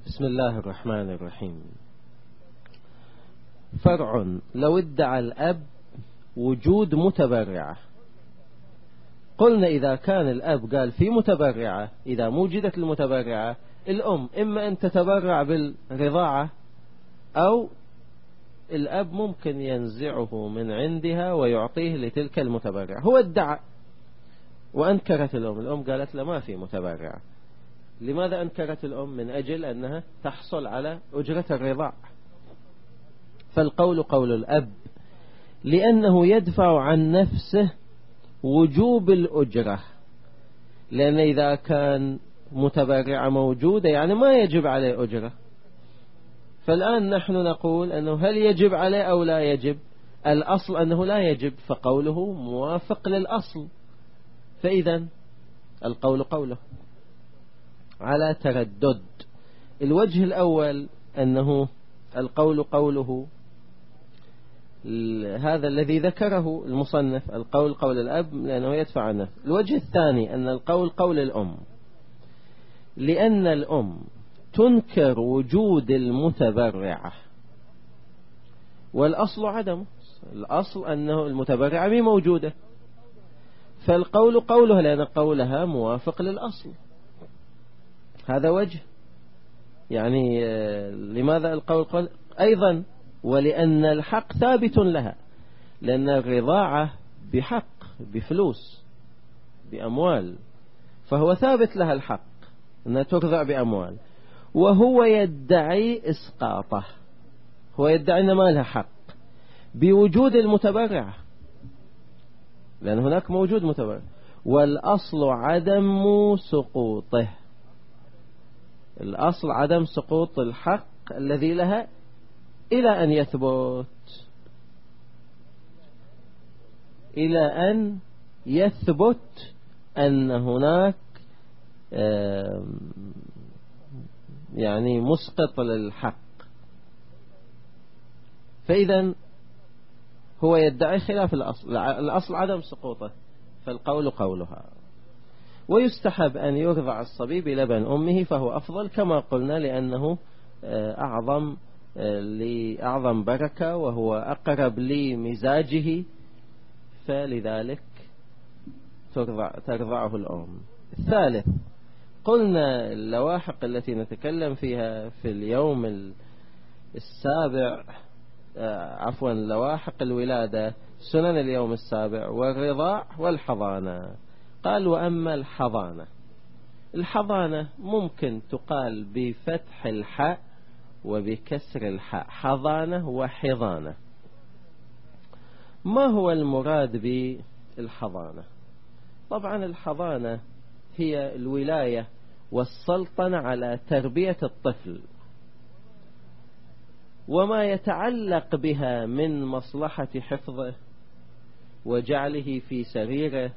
بسم الله الرحمن الرحيم. فرع: لو ادعى الأب وجود متبرعة، قلنا إذا كان الأب قال في متبرعة، إذا موجدت المتبرعة الأم إما أن تتبرع بالرضاعة أو الأب ممكن ينزعه من عندها ويعطيه لتلك المتبرعة. هو ادعى وأنكرت الأم قالت له ما في متبرعة. لماذا أنكرت الأم؟ من أجل أنها تحصل على أجرة الرضاع. فالقول قول الأب، لأنه يدفع عن نفسه وجوب الأجرة، لأن إذا كان متبرعة موجودة يعني ما يجب عليه أجرة. فالآن نحن نقول أنه هل يجب عليه أو لا يجب؟ الأصل أنه لا يجب، فقوله موافق للأصل. فإذا القول قوله على تردد. الوجه الأول أنه القول قوله هذا الذي ذكره المصنف، القول قول الأب لأنه يدفع عنه. الوجه الثاني أن القول قول الأم، لأن الأم تنكر وجود المتبرعة والأصل عدمه. الأصل أنه المتبرعة مي موجودة، فالقول قولها لأن قولها موافق للأصل. هذا وجه. يعني لماذا القول قول أيضا؟ ولأن الحق ثابت لها، لأن الرضاعة بحق، بفلوس، بأموال، فهو ثابت لها الحق أنها ترضع بأموال، وهو يدعي إسقاطه. هو يدعي أن ما لها حق بوجود المتبرعة، لأن هناك موجود متبرع، والأصل عدم سقوطه. الأصل عدم سقوط الحق الذي لها إلى أن يثبت أن هناك يعني مسقط للحق. فإذا هو يدعي خلاف الأصل. الأصل عدم سقوطه، فالقول قولها. ويستحب أن يرضع الصبي بلبن أمه، فهو أفضل كما قلنا، لأنه أعظم بركة وهو أقرب لمزاجه، فلذلك ترضعه الأم. الثالث، قلنا اللواحق التي نتكلم فيها في اليوم السابع، لواحق الولادة، سنن اليوم السابع والرضاع والحضانة. قال: وأما الحضانة ممكن تقال بفتح الحاء وبكسر الحاء، حضانة وحضانة. ما هو المراد بالحضانة؟ طبعا الحضانة هي الولاية والسلطنة على تربية الطفل وما يتعلق بها من مصلحة حفظه وجعله في سريره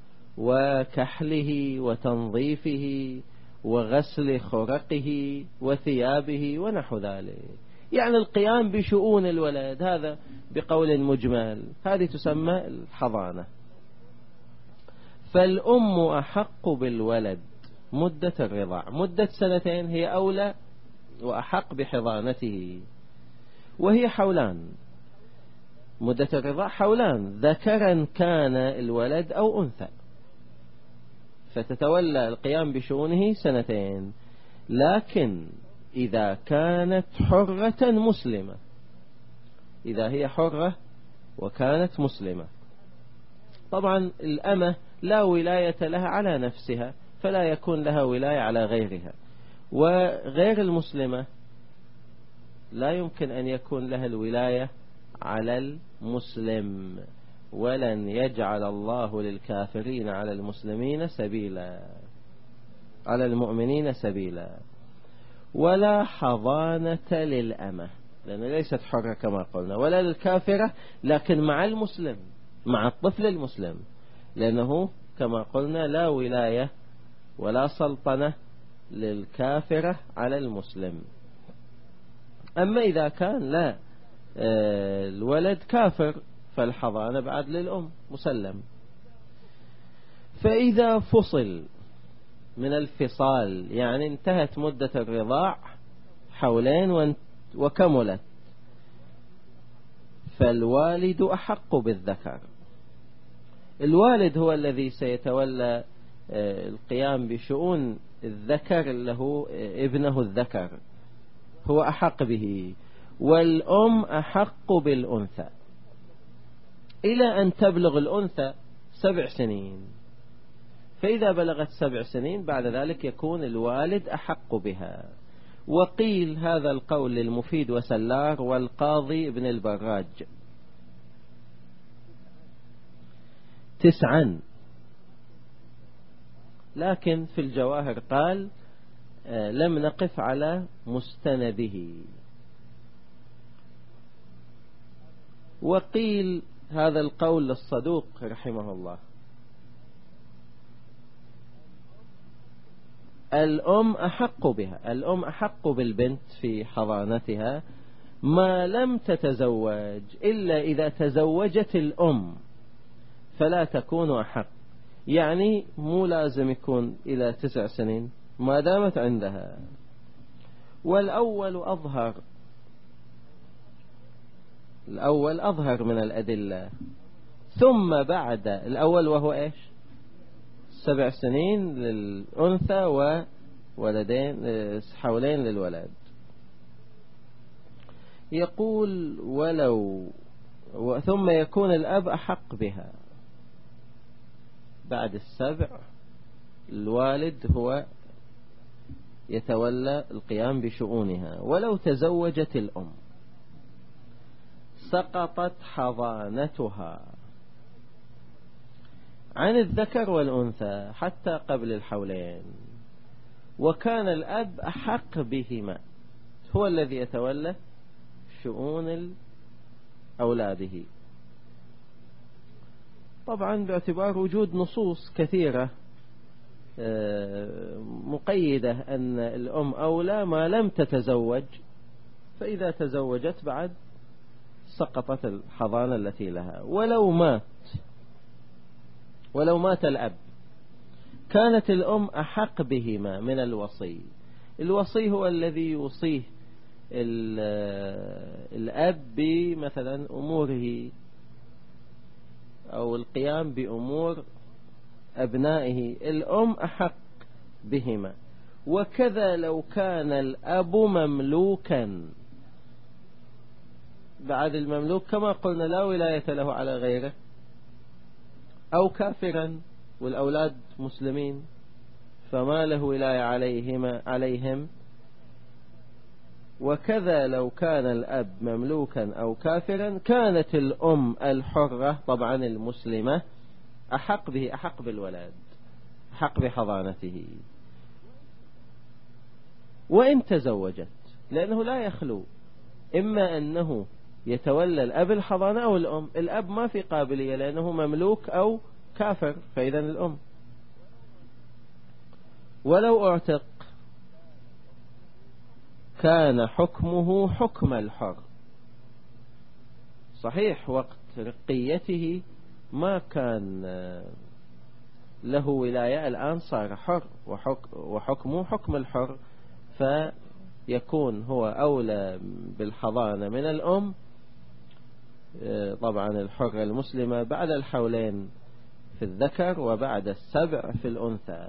وكحله وتنظيفه وغسل خرقه وثيابه ونحو ذلك. يعني القيام بشؤون الولد، هذا بقول مجمل هذه تسمى الحضانة. فالأم أحق بالولد مدة الرضاع، مدة 2 هي أولى وأحق بحضانته، وهي حولان. مدة الرضاع حولان، ذكرا كان الولد أو أنثى، فتتولى القيام بشؤونه 2. لكن إذا كانت حرة مسلمة، إذا هي حرة وكانت مسلمة، طبعا الأمة لا ولاية لها على نفسها، فلا يكون لها ولاية على غيرها، وغير المسلمة لا يمكن أن يكون لها الولاية على المسلم. ولن يجعل الله للكافرين على المسلمين سبيلا، على المؤمنين سبيلا. ولا حضانة للأمة، لأن ليست حرة كما قلنا، ولا للكافرة، لكن مع المسلم، مع الطفل المسلم، لأنه كما قلنا لا ولاية ولا سلطنة للكافرة على المسلم. أما إذا كان لا الولد كافر فالحضانة بعد للأم مسلم. فإذا فصل من الفصال، يعني انتهت مدة الرضاع حولين وكملت، فالوالد أحق بالذكر. الوالد هو الذي سيتولى القيام بشؤون الذكر له ابنه الذكر، هو أحق به، والأم أحق بالأنثى إلى أن تبلغ الأنثى 7 سنين. فإذا بلغت 7 سنين بعد ذلك يكون الوالد أحق بها. وقيل هذا القول للمفيد وسلار والقاضي ابن البراج. 9. لكن في الجواهر قال لم نقف على مستنده. وقيل هذا القول للصدوق رحمه الله. الأم أحق بها، الأم أحق بالبنت في حضانتها ما لم تتزوج، إلا إذا تزوجت الأم فلا تكون أحق. يعني مو لازم يكون إلى 9 سنين ما دامت عندها. والأول أظهر، الأول أظهر من الأدلة. ثم بعد الأول وهو إيش؟ 7 سنين للأنثى وولدين حولين للولد. يقول ثم يكون الأب أحق بها. بعد 7 الوالد هو يتولى القيام بشؤونها. ولو تزوجت الأم سقطت حضانتها عن الذكر والأنثى حتى قبل الحولين، وكان الأب أحق بهما، هو الذي يتولى شؤون أولاده. طبعا باعتبار وجود نصوص كثيرة مقيدة أن الأم أولى ما لم تتزوج، فإذا تزوجت بعد سقطت الحضانة التي لها. ولو مات الأب كانت الأم أحق بهما من الوصي. الوصي هو الذي يوصيه الأب بمثلا أموره أو القيام بأمور أبنائه. الأم أحق بهما. وكذا لو كان الأب مملوكا، بعد المملوك كما قلنا لا ولاية له على غيره، أو كافرا والأولاد مسلمين فما له ولاية عليهم. وكذا لو كان الأب مملوكا أو كافرا كانت الأم الحرة طبعا المسلمة أحق به، أحق بالولد، أحق بحضانته. وإن تزوجت، لأنه لا يخلو إما أنه يتولى الأب الحضانة أو الأم. الأب ما في قابلية لأنه مملوك أو كافر، فإذا الأم. ولو اعتق كان حكمه حكم الحر. صحيح وقت رقيته ما كان له ولاية، الآن صار حر وحكمه حكم الحر، فيكون هو أولى بالحضانة من الأم. طبعا الحرة المسلمة بعد الحولين في الذكر وبعد 7 في الأنثى.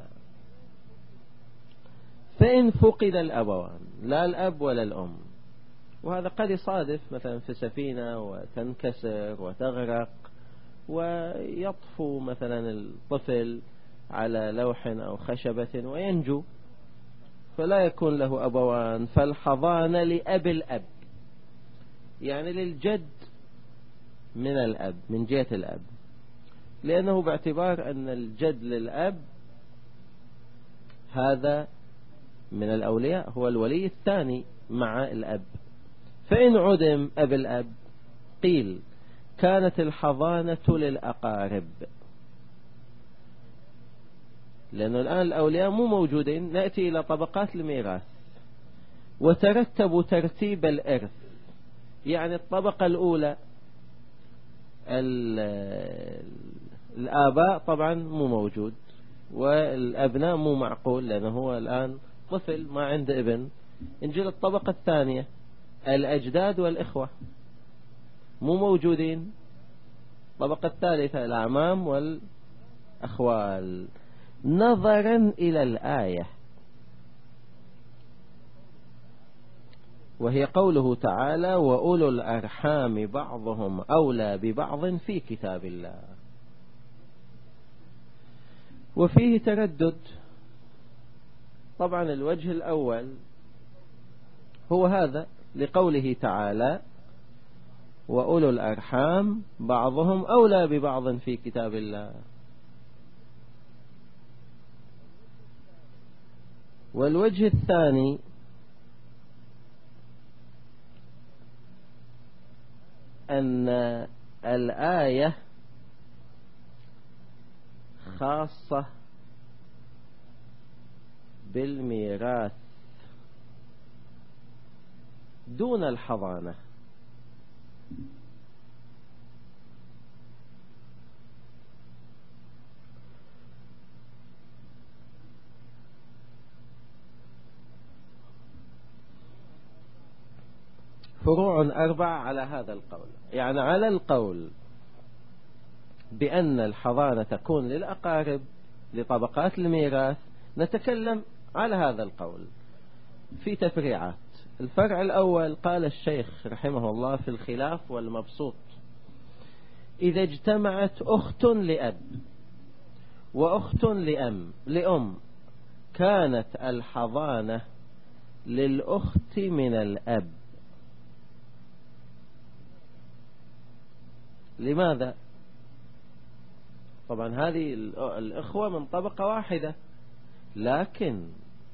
فإن فقد الأبوان، لا الأب ولا الأم، وهذا قد يصادف مثلا في سفينة وتنكسر وتغرق ويطفو مثلا الطفل على لوح أو خشبة وينجو، فلا يكون له أبوان، فالحضانة لأب الأب، يعني للجد من الأب من جهة الأب، لأنه باعتبار أن الجد للأب هذا من الأولياء، هو الولي الثاني مع الأب. فإن عدم أب الأب قيل كانت الحضانة للأقارب، لأنه الآن الأولياء مو موجودين. نأتي إلى طبقات الميراث وترتب ترتيب الإرث، يعني الطبقة الأولى الآباء طبعا مو موجود، والأبناء مو معقول لأنه هو الآن طفل ما عنده ابن، نجي للطبقة الثانية، الأجداد والإخوة مو موجودين. الطبقة الثالثة الأعمام والأخوال. نظرا إلى الآية، وهي قوله تعالى وأولو الأرحام بعضهم أولى ببعض في كتاب الله. وفيه تردد. طبعا الوجه الأول هو هذا لقوله تعالى وأولو الأرحام بعضهم أولى ببعض في كتاب الله. والوجه الثاني أن الآية خاصة بالميراث دون الحضانة. فروع 4 على هذا القول، يعني على القول بأن الحضانة تكون للأقارب لطبقات الميراث نتكلم على هذا القول في تفريعات. الفرع الأول قال الشيخ رحمه الله في الخلاف والمبسوط: إذا اجتمعت أخت لأب وأخت لأم كانت الحضانة للأخت من الأب. لماذا؟ طبعا هذه الإخوة من طبقة واحدة، لكن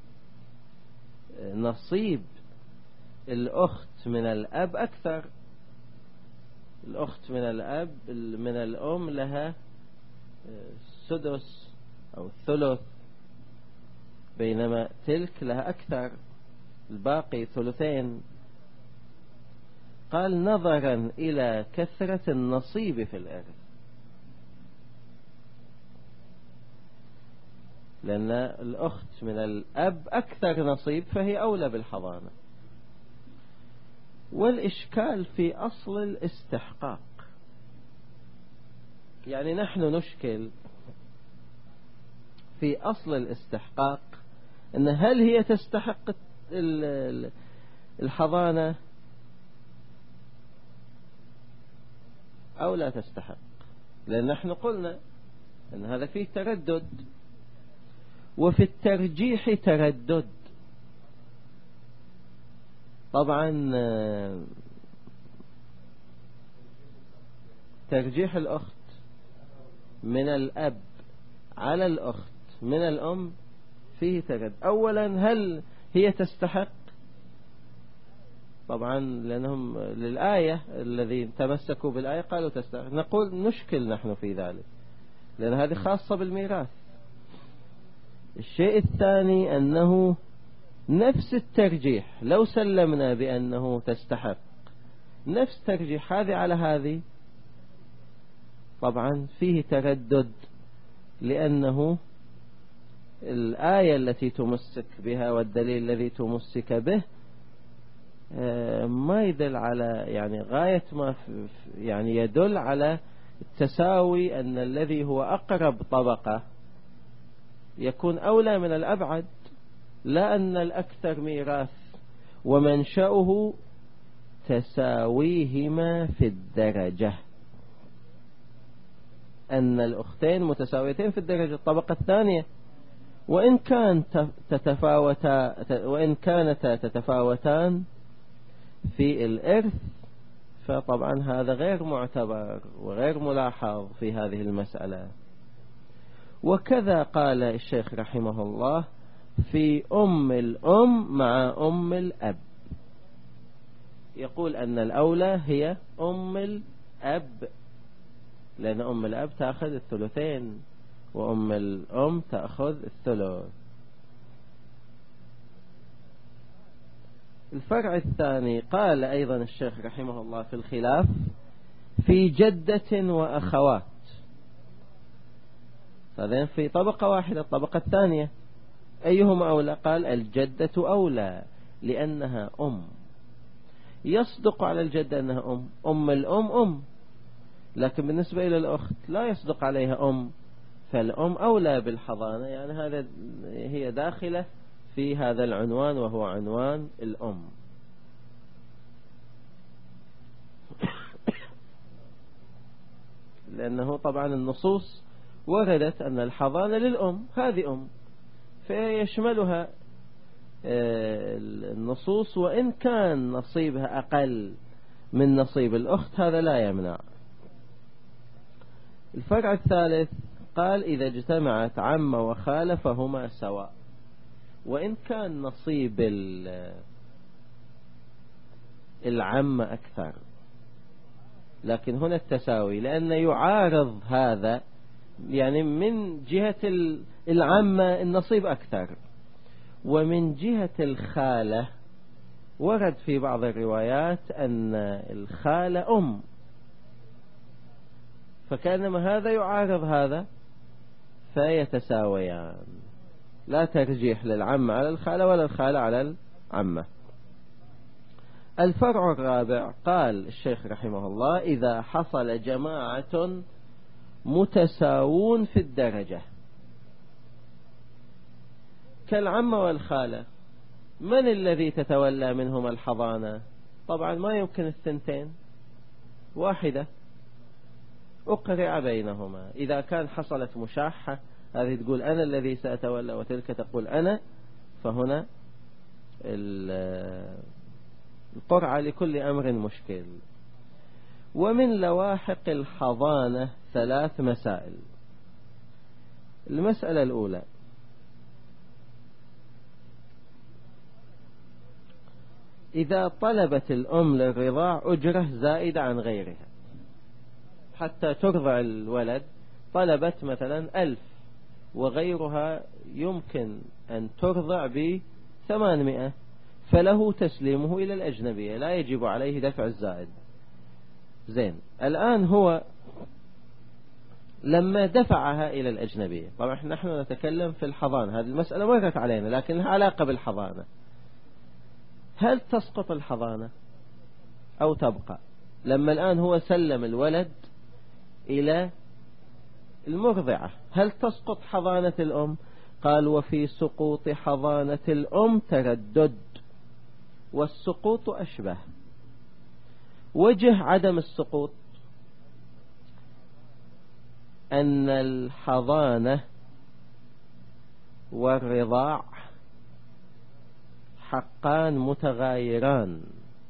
نصيب الأخت من الأب أكثر. الأخت من الأب من الأم لها سدس أو ثلث، بينما تلك لها أكثر، الباقي ثلثين. قال نظرا إلى كثرة النصيب في الإرث، لأن الأخت من الأب أكثر نصيب فهي أولى بالحضانة. والإشكال في أصل الاستحقاق، يعني نحن نشكل في أصل الاستحقاق، أن هل هي تستحق الحضانة أو لا تستحق. لأن نحن قلنا أن هذا فيه تردد، وفي الترجيح تردد. طبعا ترجيح الأخت من الأب على الأخت من الأم فيه تردد. أولا هل هي تستحق؟ طبعا لأنهم للآية الذين تمسكوا بالآية قالوا تستحق. نقول نشكل نحن في ذلك، لأن هذه خاصة بالميراث. الشيء الثاني أنه نفس الترجيح، لو سلمنا بأنه تستحق، نفس ترجيح هذه على هذه، طبعا فيه تردد، لأنه الآية التي تمسك بها والدليل الذي تمسك به ما يدل على، يعني غاية ما يعني يدل على التساوي، أن الذي هو أقرب طبقة يكون أولى من الأبعد، لا أن الأكثر ميراث ومنشأه تساويهما في الدرجة، أن الأختين متساويتين في الدرجة. الطبقة الثانية وإن كانتا تتفاوتان في الإرث، فطبعا هذا غير معتبر وغير ملاحظ في هذه المسألة. وكذا قال الشيخ رحمه الله في أم الأم مع أم الأب، يقول أن الأولى هي أم الأب، لأن أم الأب تأخذ الثلثين وأم الأم تأخذ الثلث. الفرع الثاني قال أيضا الشيخ رحمه الله في الخلاف في جدة وأخوات، هذين في طبقة واحدة. الطبقة الثانية أيهما أولى؟ قال الجدة أولى، لأنها أم. يصدق على الجدة أنها أم الأم، لكن بالنسبة إلى الأخت لا يصدق عليها فالأم أولى بالحضانة. يعني هذا هي داخلة في هذا العنوان وهو عنوان الأم. لأنه طبعا النصوص وردت أن الحضانة للأم، هذه فيشملها النصوص، وإن كان نصيبها أقل من نصيب الأخت هذا لا يمنع. الفرع الثالث قال إذا اجتمعت عم وخالة فهما سواء، وإن كان نصيب العم أكثر، لكن هنا التساوي، لأن يعارض هذا يعني من جهة العمة النصيب أكثر، ومن جهة الخالة ورد في بعض الروايات أن الخالة فكانما هذا يعارض هذا فيتساويان، لا ترجيح للعمة على الخالة ولا الخالة على العمة. الفرع الرابع قال الشيخ رحمه الله إذا حصل جماعة متساوون في الدرجة كالعمة والخالة، من الذي تتولى منهما الحضانة؟ طبعا ما يمكن الثنتين، واحدة أقرع بينهما. إذا كان حصلت مشاحة، هذه تقول أنا الذي سأتولى وتلك تقول أنا، فهنا القرعة لكل أمر مشكل. ومن لواحق الحضانة 3 مسائل. المسألة الأولى إذا طلبت الأم للرضاع أجرة زائدة عن غيرها، حتى ترضع الولد طلبت مثلا 1000 وغيرها يمكن أن ترضع ب800، فله تسليمه إلى الأجنبية، لا يجب عليه دفع الزائد. زين، الآن هو لما دفعها إلى الأجنبية، طبعا نحن نتكلم في الحضانة، هذه المسألة مرت علينا لكن لها علاقة بالحضانة. هل تسقط الحضانة أو تبقى؟ لما الآن هو سلم الولد إلى المرضعة، هل تسقط حضانة الأم؟ قال وفي سقوط حضانة الأم تردد، والسقوط أشبه. وجه عدم السقوط أن الحضانة والرضاع حقان متغايران،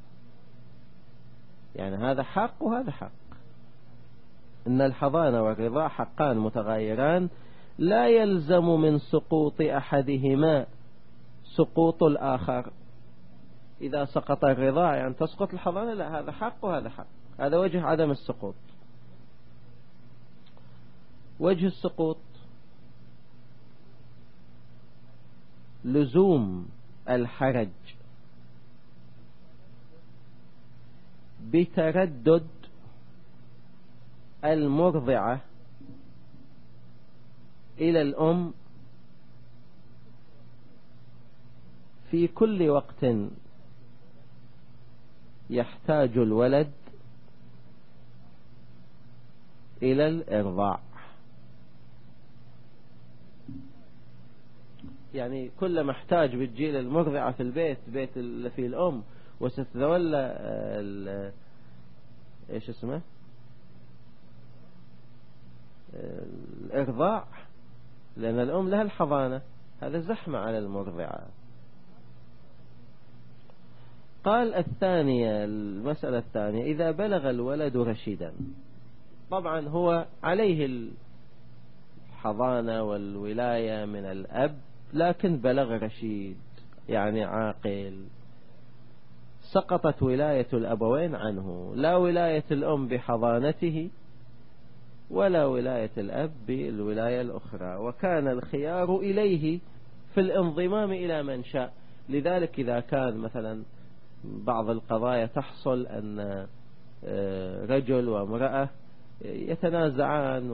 يعني هذا حق وهذا حق. إن الحضانة والرضاع حقان متغايران، لا يلزم من سقوط أحدهما سقوط الآخر. إذا سقط الرضاع يعني تسقط الحضانة، لا، هذا حق وهذا حق. هذا وجه عدم السقوط. وجه السقوط لزوم الحرج بتردد المرضعة إلى الأم في كل وقت يحتاج الولد إلى الإرضاع. يعني كلما احتاج بتجي المرضعة في البيت، بيت اللي فيه الأم، وستتولى ايش اسمه الإرضاع، لأن الأم لها الحضانة، هذا زحمة على المرضعة. قال الثانية، المسألة الثانية إذا بلغ الولد رشيدا، طبعا هو عليه الحضانة والولاية من الأب، لكن بلغ رشيد يعني عاقل، سقطت ولاية الأبوين عنه، لا ولاية الأم بحضانته ولا ولاية الأب بالولاية الأخرى، وكان الخيار إليه في الانضمام إلى من شاء. لذلك إذا كان مثلا بعض القضايا تحصل أن رجل وامرأة يتنازعان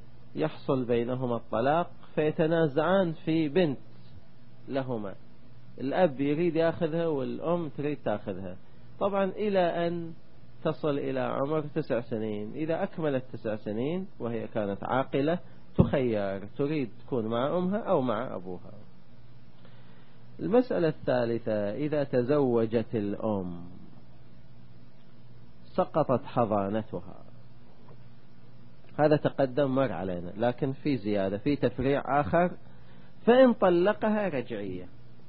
ويحصل بينهما الطلاق، فيتنازعان في بنت لهما، الأب يريد يأخذها والأم تريد تأخذها، طبعا إلى أن تصل إلى عمر 9 سنين. إذا أكملت 9 سنين وهي كانت عاقلة تخير، تريد تكون مع أمها أو مع أبوها. المسألة الثالثة: إذا تزوجت الأم سقطت حضانتها. هذا تقدم مر علينا، لكن في زيادة، في تفريع آخر: فإن طلقها رجعية،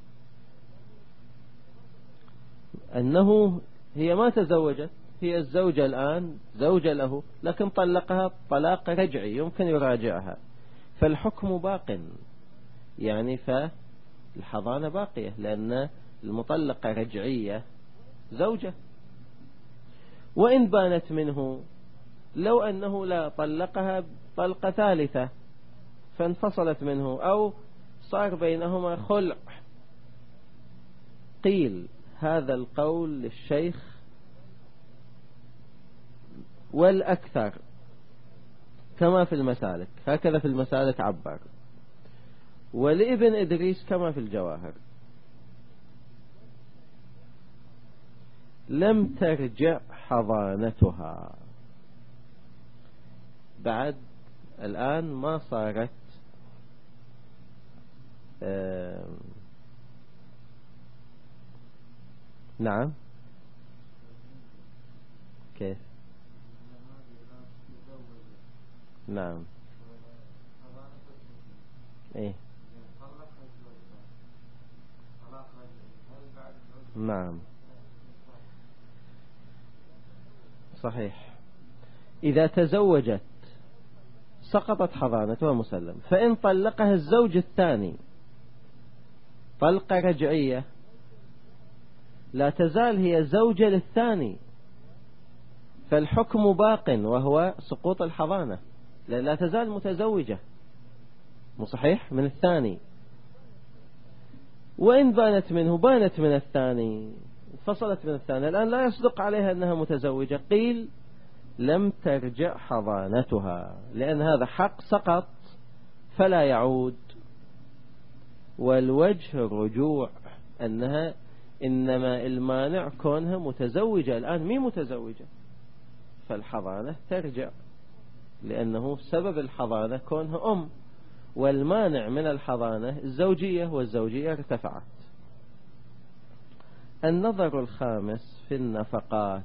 أنه هي ما تزوجت، هي الزوجة الآن زوجة له، لكن طلقها طلاق رجعي يمكن يراجعها، فالحكم باق، يعني فالحضانة باقية، لأن المطلقة رجعية زوجة. وإن بانت منه، لو أنه لا طلقها طلقة ثالثة فانفصلت منه أو صار بينهما خلع، قيل هذا القول للشيخ والأكثر كما في المسالك، هكذا في المسالك عبر، ولابن إدريس كما في الجواهر. لم ترجع حضانتها، بعد الآن ما صارت نعم. كيف؟ نعم. ايه نعم صحيح. إذا تزوجت سقطت حضانتها مسلم. فإن طلقها الزوج الثاني طلقة رجعية لا تزال هي زوجة للثاني، فالحكم باق وهو سقوط الحضانة، لا تزال متزوجة صحيح من الثاني. وإن بانت منه، بانت من الثاني، فصلت من الثاني، الآن لا يصدق عليها أنها متزوجة، قيل لم ترجع حضانتها، لأن هذا حق سقط فلا يعود. والوجه الرجوع أنها إنما المانع كونها متزوجة، الآن مي متزوجة، فالحضانة ترجع، لأنه سبب الحضانة كونها أم، والمانع من الحضانة الزوجية، والزوجية ارتفعت. النظر الخامس في النفقات،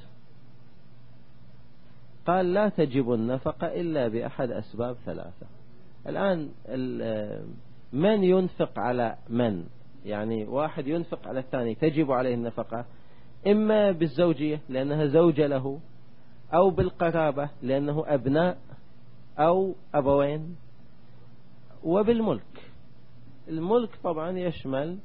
قال لا تجب النفقة إلا بأحد أسباب ثلاثة. الآن من ينفق على من؟ يعني واحد ينفق على الثاني تجب عليه النفقة، إما بالزوجية لأنها زوجة له، أو بالقرابة لأنه أبناء أو أبوين، وبالملك. الملك طبعا يشمل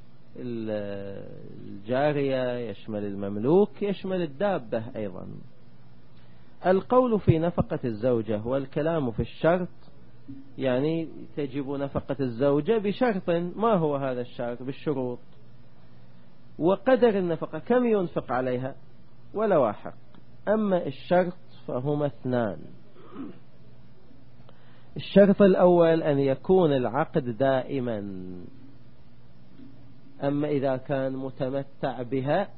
الجارية، يشمل المملوك، يشمل الدابة أيضا. القول في نفقة الزوجة والكلام في الشرط، يعني تجب نفقة الزوجة بشرط، ما هو هذا الشرط؟ بالشروط. وقدر النفقة كم ينفق عليها ولا واحد. أما الشرط فهما اثنان: الشرط الأول أن يكون العقد دائما، أما إذا كان متمتع بها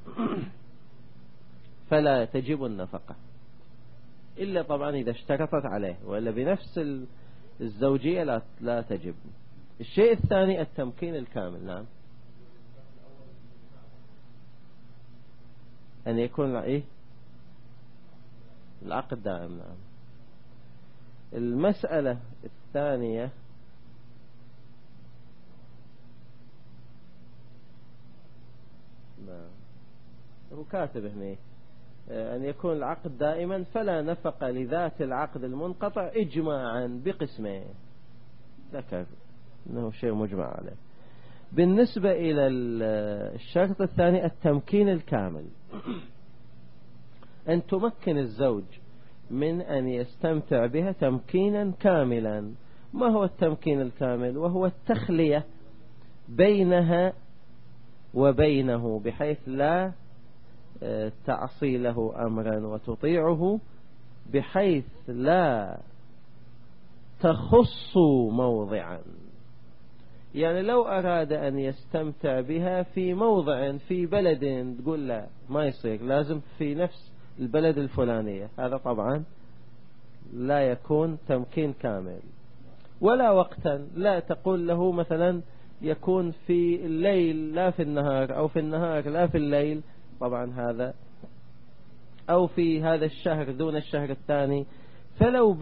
فلا تجب النفقة، إلا طبعا إذا اشترطت عليه، وإلا بنفس الزوجية لا تجب. الشيء الثاني التمكين الكامل. نعم، أن يكون العقد دائم. نعم. المسألة الثانية هو كاتب هنا أن يكون العقد دائما فلا نفق لذات العقد المنقطع إجماعا بقسمين، ذكر أنه شيء مجمع عليه. بالنسبة إلى الشرط الثاني التمكين الكامل، أن تمكن الزوج من أن يستمتع بها تمكينا كاملا. ما هو التمكين الكامل؟ وهو التخلية بينها وبينه، بحيث لا تعصي له أمرا وتطيعه، بحيث لا تخص موضعا. يعني لو أراد أن يستمتع بها في موضع في بلد، تقول لا ما يصير، لازم في نفس البلد الفلانية، هذا طبعا لا يكون تمكين كامل. ولا وقتا، لا تقول له مثلا يكون في الليل لا في النهار، أو في النهار لا في الليل، طبعا هذا، أو في هذا الشهر دون الشهر الثاني. فلو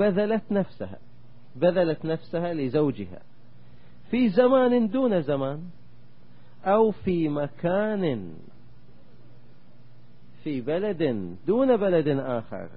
بذلت نفسها لزوجها في زمان دون زمان، أو في مكان، في بلد دون بلد آخر.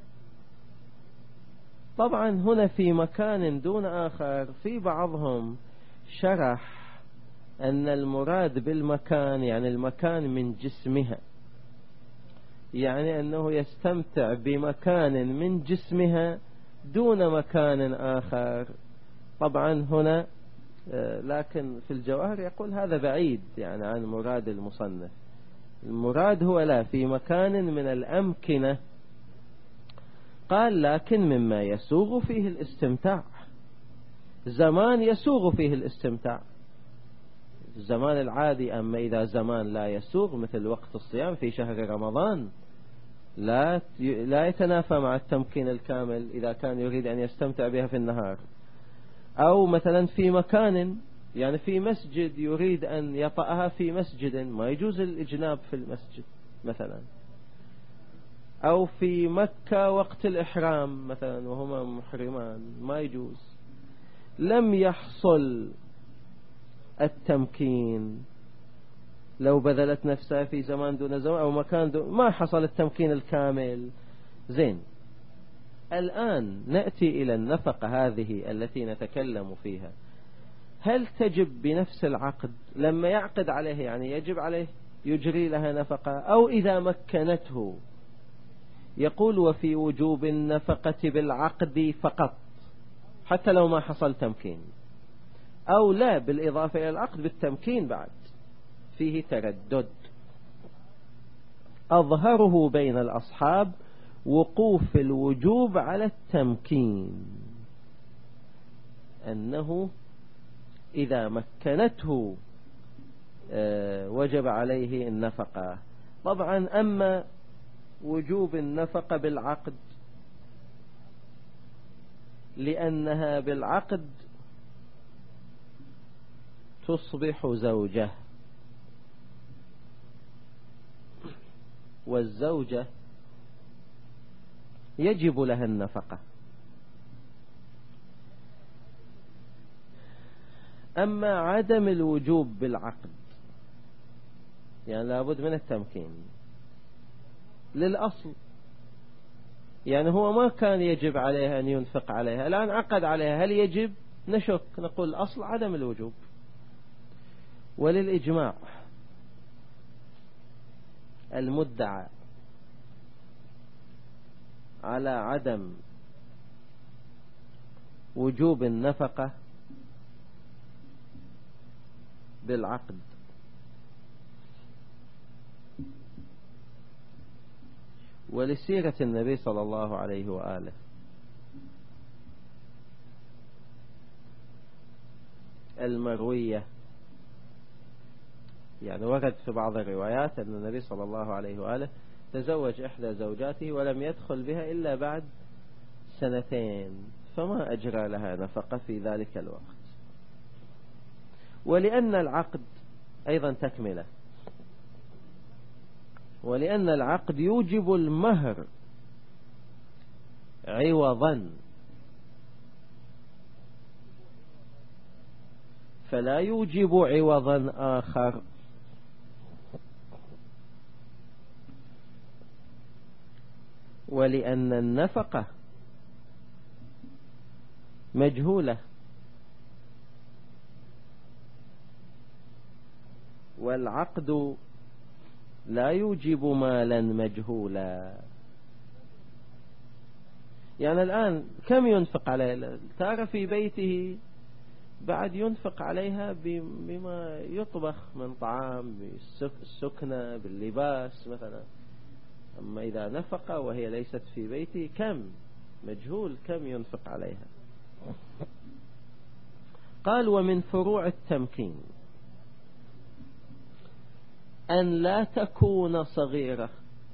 طبعا هنا في مكان دون آخر، في بعضهم شرح أن المراد بالمكان يعني المكان من جسمها، يعني أنه يستمتع بمكان من جسمها دون مكان آخر. طبعا هنا لكن في الجواهر يقول هذا بعيد يعني عن مراد المصنف. المراد هو لا في مكان من الأمكنة. قال لكن مما يسوغ فيه الاستمتاع، زمان يسوغ فيه الاستمتاع، الزمان العادي. أما إذا زمان لا يسوغ مثل وقت الصيام في شهر رمضان لا يتنافى مع التمكين الكامل إذا كان يريد أن يستمتع بها في النهار. أو مثلا في مكان، يعني في مسجد يريد أن يطأها في مسجد، ما يجوز الإجناب في المسجد مثلا. أو في مكة وقت الإحرام مثلا وهما محرمان ما يجوز. لم يحصل التمكين، لو بذلت نفسها في زمان دون زمان أو مكان ما حصل التمكين الكامل. زين، الآن نأتي إلى النفقة هذه التي نتكلم فيها. هل تجب بنفس العقد لما يعقد عليه، يعني يجب عليه يجري لها نفقة، أو إذا مكنته؟ يقول وفي وجوب النفقة بالعقد فقط حتى لو ما حصل تمكين، أو لا بالإضافة إلى العقد بالتمكين بعد. فيه تردد. أظهره بين الأصحاب وقوف الوجوب على التمكين، أنه إذا مكنته وجب عليه النفقة. طبعا أما وجوب النفقة بالعقد لأنها بالعقد تصبح زوجة، والزوجة يجب لها النفقة. أما عدم الوجوب بالعقد يعني لابد من التمكين للأصل، يعني هو ما كان يجب عليها أن ينفق عليها، الآن عقد عليها، هل يجب؟ نشك، نقول الأصل عدم الوجوب. وللإجماع المدعى على عدم وجوب النفقة بالعقد ولسيرة النبي صلى الله عليه وآله. المروية يعني ورد في بعض الروايات أن النبي صلى الله عليه وآله تزوج إحدى زوجاته ولم يدخل بها إلا بعد 2 فما أجرى لها نفقة في ذلك الوقت. ولأن العقد أيضا تكملة، ولأن العقد يوجب المهر عوضا فلا يوجب عوضا آخر. ولأن النفقة مجهولة والعقد لا يوجب مالا مجهولا. يعني الآن كم ينفق عليها؟ ترى في بيته بعد ينفق عليها بما يطبخ من طعام، بالسكنة، باللباس مثلا. أما إذا نفق وهي ليست في بيته كم؟ مجهول كم ينفق عليها. قال ومن فروع التمكين أن لا تكون صغيرة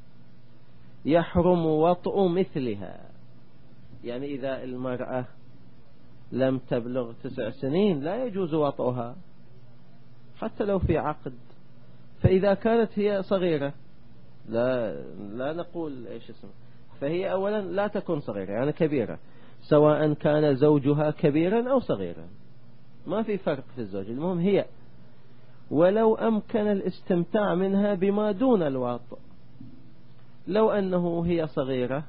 يحرم وطء مثلها. يعني إذا المرأة لم تبلغ 9 سنين لا يجوز وطئها حتى لو في عقد. فإذا كانت هي صغيرة لا نقول إيش اسمه، فهي أولا لا تكون صغيرة يعني كبيرة، سواء كان زوجها كبيرا أو صغيرا ما في فرق في الزوج، المهم هي، ولو أمكن الاستمتاع منها بما دون الوطء. لو أنه هي صغيرة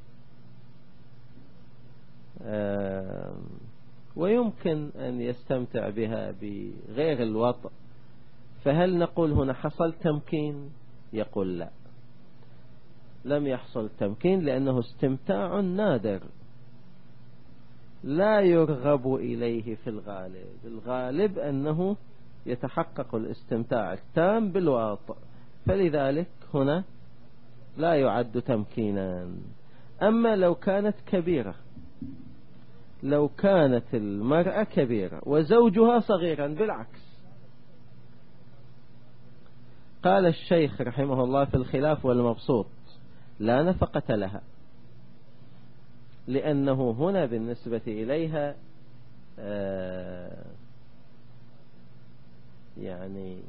ويمكن أن يستمتع بها بغير الوطء، فهل نقول هنا حصل تمكين؟ يقول لا، لم يحصل تمكين، لأنه استمتاع نادر لا يرغب إليه في الغالب. الغالب أنه يتحقق الاستمتاع التام بالوطء، فلذلك هنا لا يعد تمكينا. أما لو كانت كبيرة، لو كانت المرأة كبيرة وزوجها صغيرا بالعكس، قال الشيخ رحمه الله في الخلاف والمبسوط لا نفقة لها، لأنه هنا بالنسبة إليها يعني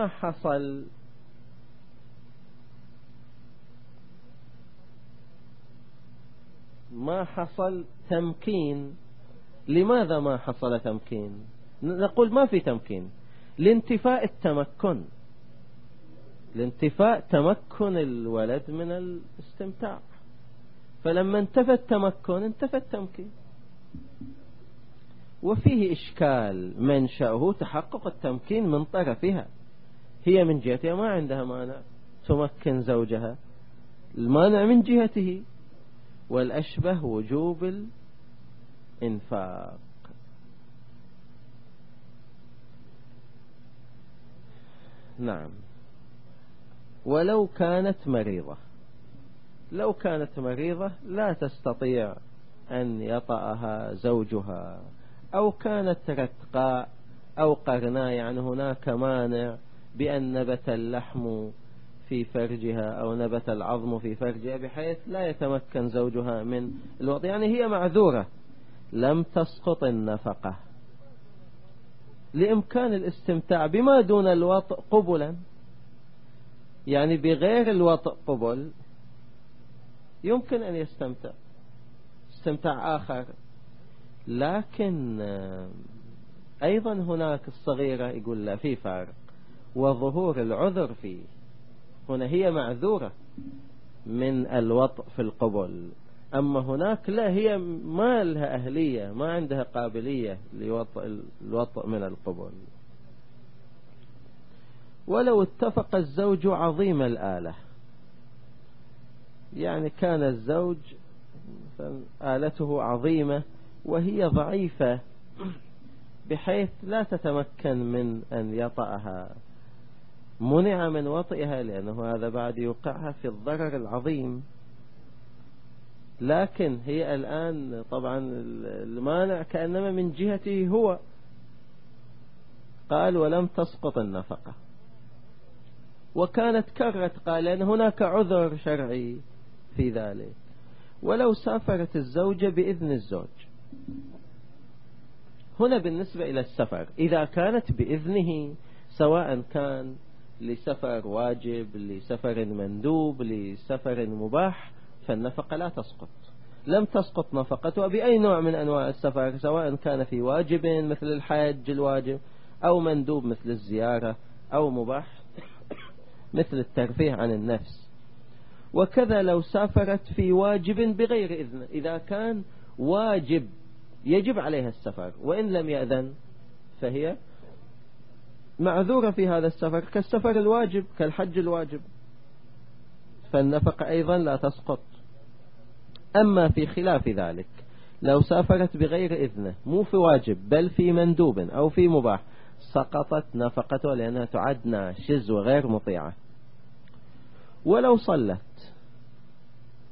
ما حصل تمكين. لماذا ما حصل تمكين؟ نقول ما في تمكين لانتفاء التمكن، لانتفاء تمكن الولد من الاستمتاع، فلما انتفى التمكن انتفى التمكين. وفيه إشكال منشأه تحقق التمكين من طرفها، هي من جهتها ما عندها مانع تمكن زوجها، المانع من جهته، والأشبه وجوب الإنفاق. نعم. ولو كانت مريضة، لو كانت مريضة لا تستطيع أن يطأها زوجها، أو كانت رتقاء أو قرناء، يعني هناك مانع بأن نبت اللحم في فرجها أو نبت العظم في فرجها بحيث لا يتمكن زوجها من الوطء، يعني هي معذورة، لم تسقط النفقة لإمكان الاستمتاع بما دون الوطء قبلا. يعني بغير الوطء قبل يمكن أن يستمتع استمتاع آخر، لكن أيضا هناك الصغيرة يقول لا، في فرق، وظهور العذر فيه. هنا هي معذورة من الوطء في القبل، أما هناك لا، هي ما لها أهلية، ما عندها قابلية للوطء من القبل. ولو اتفق الزوج عظيم الآلة، يعني كان الزوج آلته عظيمة وهي ضعيفة بحيث لا تتمكن من أن يطأها، منع من وطئها لأنه هذا بعد يوقعها في الضرر العظيم. لكن هي الآن طبعا المانع كأنما من جهته هو، قال ولم تسقط النفقة، وكانت كرت، قال لأن هناك عذر شرعي في ذلك. ولو سافرت الزوجة بإذن الزوج، هنا بالنسبة إلى السفر إذا كانت بإذنه، سواء كان لسفر واجب، لسفر مندوب، لسفر مباح، فالنفقة لا تسقط، لم تسقط نفقتها بأي نوع من أنواع السفر، سواء كان في واجب مثل الحج الواجب، أو مندوب مثل الزيارة، أو مباح مثل الترفيه عن النفس. وكذا لو سافرت في واجب بغير إذن، إذا كان واجب يجب عليها السفر وإن لم يأذن فهي معذورة في هذا السفر، كالسفر الواجب كالحج الواجب، فالنفقة أيضا لا تسقط. أما في خلاف ذلك لو سافرت بغير إذنه، مو في واجب بل في مندوب أو في مباح، سقطت نفقته لأنها تعد ناشز وغير مطيعة. ولو صلت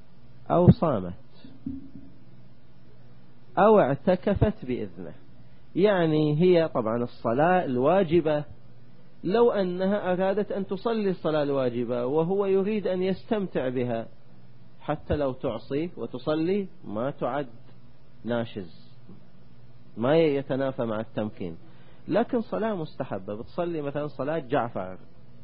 أو صامت أو اعتكفت بإذنه، يعني هي طبعا الصلاة الواجبة لو أنها أرادت أن تصلي الصلاة الواجبة وهو يريد أن يستمتع بها، حتى لو تعصيه وتصلي ما تعد ناشز، ما يتنافى مع التمكين. لكن صلاة مستحبة، بتصلي مثلا صلاة جعفر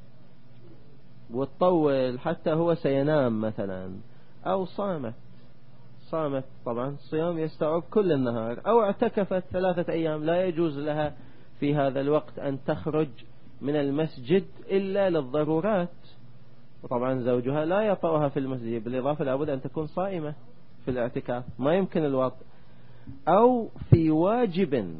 وتطول حتى هو سينام مثلا، أو صامت طبعا صيام يستوعب كل النهار، أو اعتكفت 3 أيام، لا يجوز لها في هذا الوقت أن تخرج من المسجد إلا للضرورات، وطبعا زوجها لا يطأها في المسجد، بالإضافة لابد أن تكون صائمة في الاعتكاف، ما يمكن الوطء. أو في واجب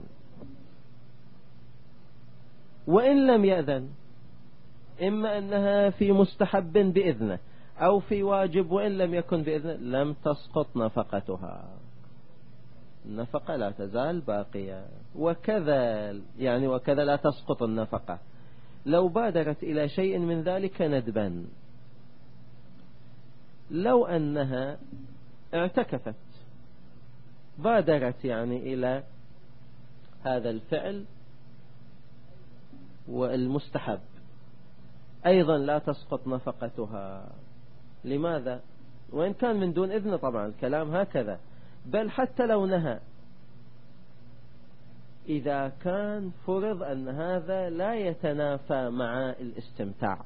وإن لم يأذن، إما أنها في مستحب بإذنه أو في واجب وإن لم يكن بإذنه، لم تسقط نفقتها، النفقة لا تزال باقية. وكذا لا تسقط النفقة لو بادرت إلى شيء من ذلك ندبا. لو أنها اعتكفت، بادرت إلى هذا الفعل والمستحب، أيضا لا تسقط نفقتها. لماذا؟ وإن كان من دون إذن، طبعا الكلام هكذا. بل حتى لو نهى، إذا كان فرض أن هذا لا يتنافى مع الاستمتاع،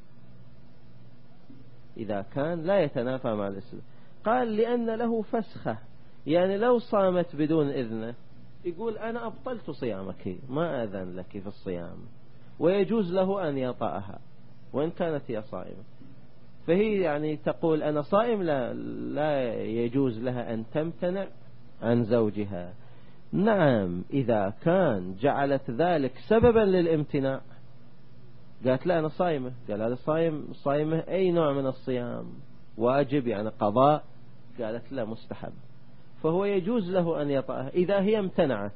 إذا كان لا يتنافى مع الاستمتاع، قال لأن له فسخة، يعني لو صامت بدون إذنه يقول أنا أبطلت صيامك، ما أذن لك في الصيام، ويجوز له أن يطأها وإن كانت هي صائمة. فهي تقول أنا صائم، لا يجوز لها أن تمتنع عن زوجها. نعم، إذا كان جعلت ذلك سببا للامتناع، قالت لا أنا صائمة، قال هذا صائمة أي نوع من الصيام، واجب قضاء، قالت لا مستحب، فهو يجوز له أن يطأها إذا هي امتنعت.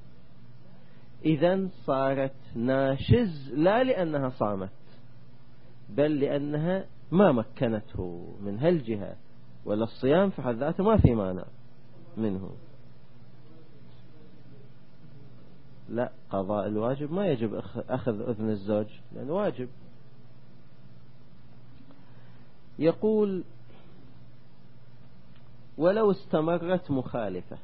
إذن صارت ناشز، لا لأنها صامت، بل لأنها ما مكنته من هالجهة، ولا الصيام في حد ذاته ما في مانع منه. لا، قضاء الواجب ما يجب أخذ أذن الزوج لأنه واجب. يقول ولو استمرت مخالفة،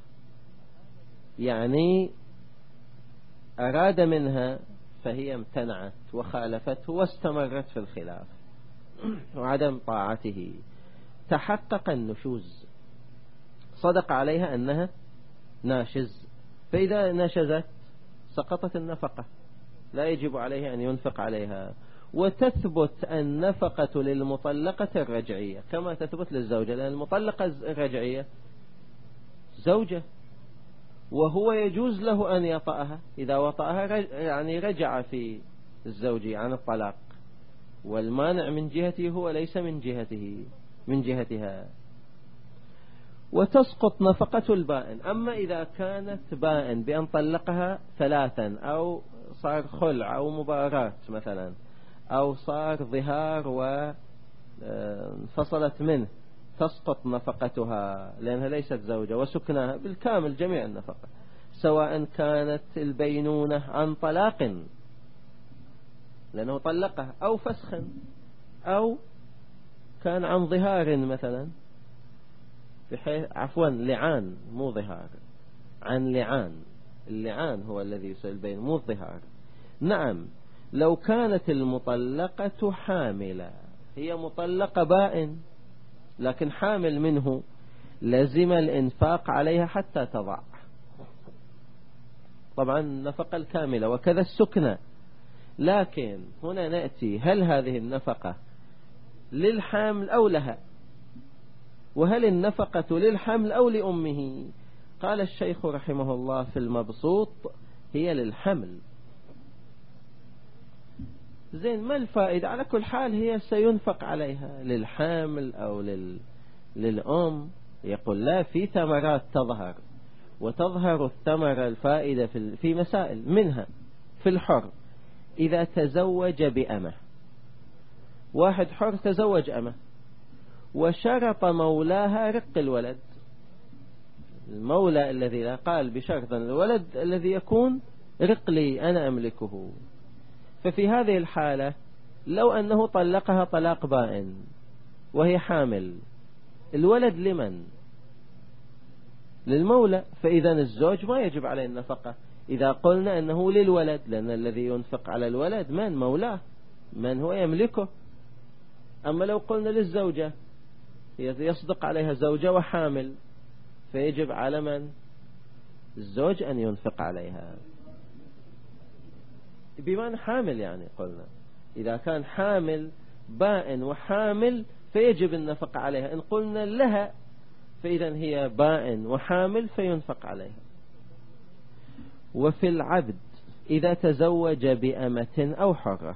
يعني أراد منها فهي امتنعت وخالفته واستمرت في الخلاف وعدم طاعته، تحقق النشوز، صدق عليها أنها ناشز، فإذا نشزت سقطت النفقة، لا يجب عليه أن ينفق عليها. وتثبت النفقة للمطلقة الرجعية كما تثبت للزوجة، لأن المطلقة الرجعية زوجة، وهو يجوز له أن يطأها، إذا وطأها رجع في الزوجية عن الطلاق، والمانع من جهته هو ليس من جهتها. وتسقط نفقة البائن. أما إذا كانت بائن بأن طلقها 3 أو صار خلع أو مباراة مثلا، أو صار ظهار وانفصلت منه، تسقط نفقتها لأنها ليست زوجة، وسكنها بالكامل جميع النفقة، سواء كانت البينونة عن طلاق لأنه طلقها، أو فسخ، أو كان عن ظهار مثلا، لعان، مو ظهار، عن لعان، اللعان هو الذي يسأل بين، مو الظهار. نعم، لو كانت المطلقة حاملة، هي مطلقة بائن لكن حامل منه، لزم الإنفاق عليها حتى تضع، طبعا النفقة الكاملة، وكذا السكنة. لكن هنا نأتي، هل هذه النفقة للحامل أو لها؟ وهل النفقة للحمل أو لأمه؟ قال الشيخ رحمه الله في المبسوط هي للحمل. زين، ما الفائدة؟ على كل حال هي سينفق عليها، للحامل أو للأم. يقول لا، في ثمرات تظهر، وتظهر الثمرة الفائدة في مسائل، منها في الحر إذا تزوج بأمه، واحد حر تزوج أمه وشرط مولاها رق الولد، المولى الذي لا قال بشرط الولد الذي يكون رق لي أنا أملكه. ففي هذه الحالة لو أنه طلقها طلاق بائن وهي حامل، الولد لمن؟ للمولى. فإذا الزوج ما يجب عليه النفقة إذا قلنا أنه للولد، لأن الذي ينفق على الولد من؟ مولاه، من هو يملكه. أما لو قلنا للزوجة يصدق عليها زوجة وحامل، فيجب على من؟ الزوج أن ينفق عليها. بمعنى حامل، يعني قلنا إذا كان حامل بائن وحامل فيجب النفق عليها. إن قلنا لها فإذا هي بائن وحامل فينفق عليها. وفي العبد إذا تزوج بأمة أو حرة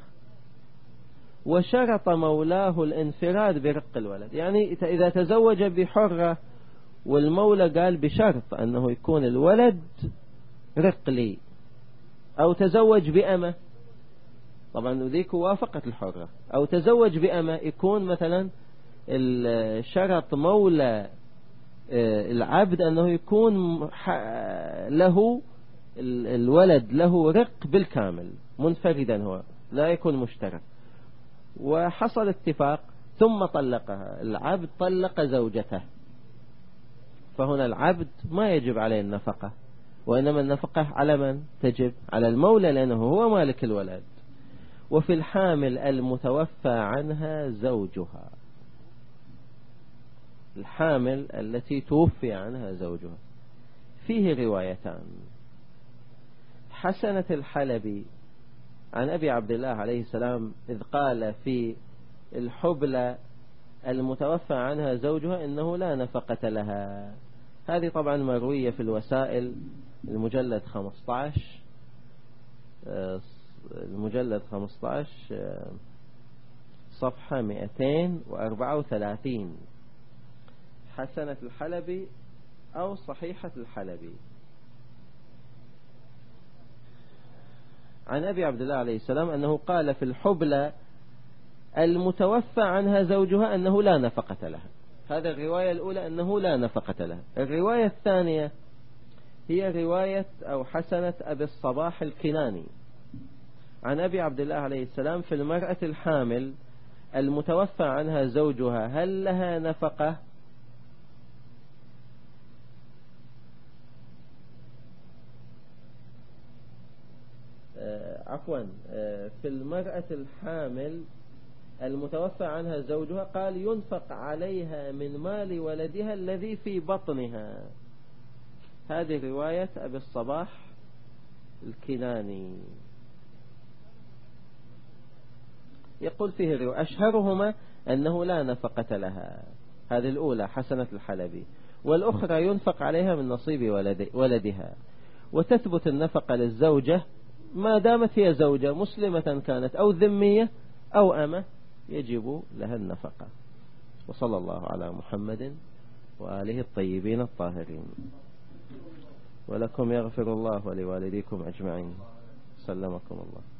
وشرط مولاه الانفراد برق الولد، يعني إذا تزوج بحرة والمولى قال بشرط أنه يكون الولد رق لي، أو تزوج بأمة، طبعا ذيك وافقت الحرة، أو تزوج بأمة يكون مثلا الشرط مولى العبد أنه يكون له الولد له رق بالكامل منفردا، هو لا يكون مشترك. وحصل اتفاق ثم طلقها، العبد طلق زوجته، فهنا العبد ما يجب عليه النفقة، وإنما النفقة على من تجب؟ على المولى، لأنه هو مالك الولد. وفي الحامل المتوفى عنها زوجها، الحامل التي توفي عنها زوجها فيه روايتان. حسنة الحلبي عن أبي عبد الله عليه السلام إذ قال في الحبلى المتوفى عنها زوجها إنه لا نفقة لها، هذه طبعا مروية في الوسائل المجلد 15 صفحة 234، حسنة الحلبي أو صحيحة الحلبي. عن أبي عبد الله عليه السلام أنه قال في الحبلى المتوفى عنها زوجها أنه لا نفقة لها. هذا الرواية الأولى أنه لا نفقة لها. الرواية الثانية هي رواية أو حسنة أبي الصباح الكناني عن أبي عبد الله عليه السلام في المرأة الحامل المتوفى عنها زوجها هل لها نفقة؟ في المرأة الحامل المتوفى عنها زوجها قال ينفق عليها من مال ولدها الذي في بطنها. هذه رواية أبي الصباح الكناني. يقول فيه أشهرهما أنه لا نفقة لها، هذه الأولى حسنة الحلبي، والأخرى ينفق عليها من نصيب ولدها. وتثبت النفقة للزوجة ما دامت هي زوجة مسلمة كانت أو ذمية أو أمة يجب لها النفقة. وصلى الله على محمد وآله الطيبين الطاهرين. ولكم يغفر الله ولوالديكم أجمعين. سلمكم الله.